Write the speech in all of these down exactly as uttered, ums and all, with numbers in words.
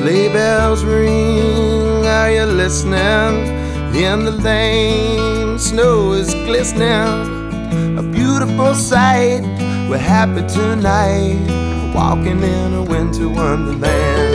Sleigh bells ring, are you listening? In the lane, snow is glistening. A beautiful sight, we're happy tonight, walking in a winter wonderland.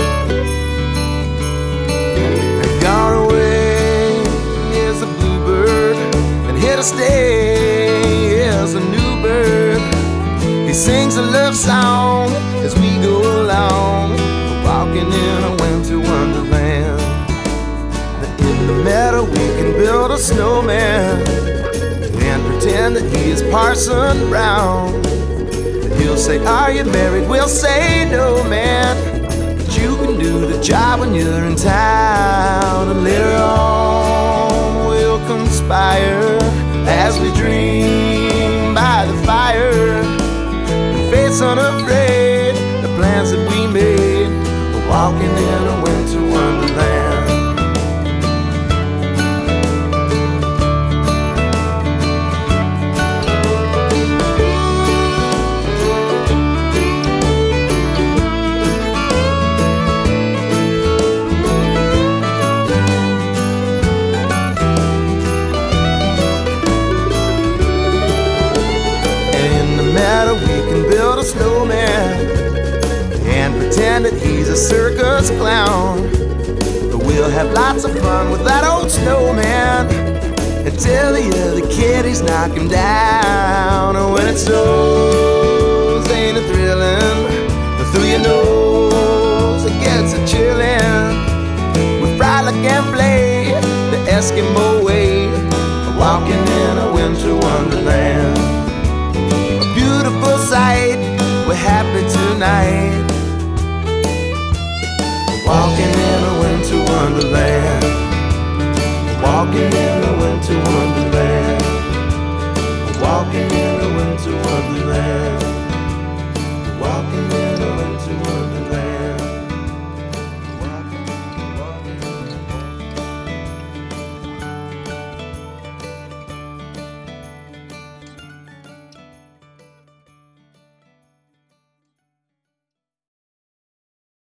And gone away is a bluebird, and here to stay is a new bird. He sings a love song as we go along, walking in a winter wonderland. In the meadow we can build a snowman and pretend that he is Parson Brown. And he'll say, are you married? We'll say, no, man, but you can do the job when you're in town. And later on we'll conspire as we dream by the fire and face unafraid the plans that we made. We're walking in a winter wonderland. We can build a snowman and pretend that he's a circus clown. But we'll have lots of fun with that old snowman until the other kiddies knock him down. And when it snows, ain't it thrilling? But through your nose, it gets a chillin'. We frolic and play the Eskimo way, walking in a winter wonderland.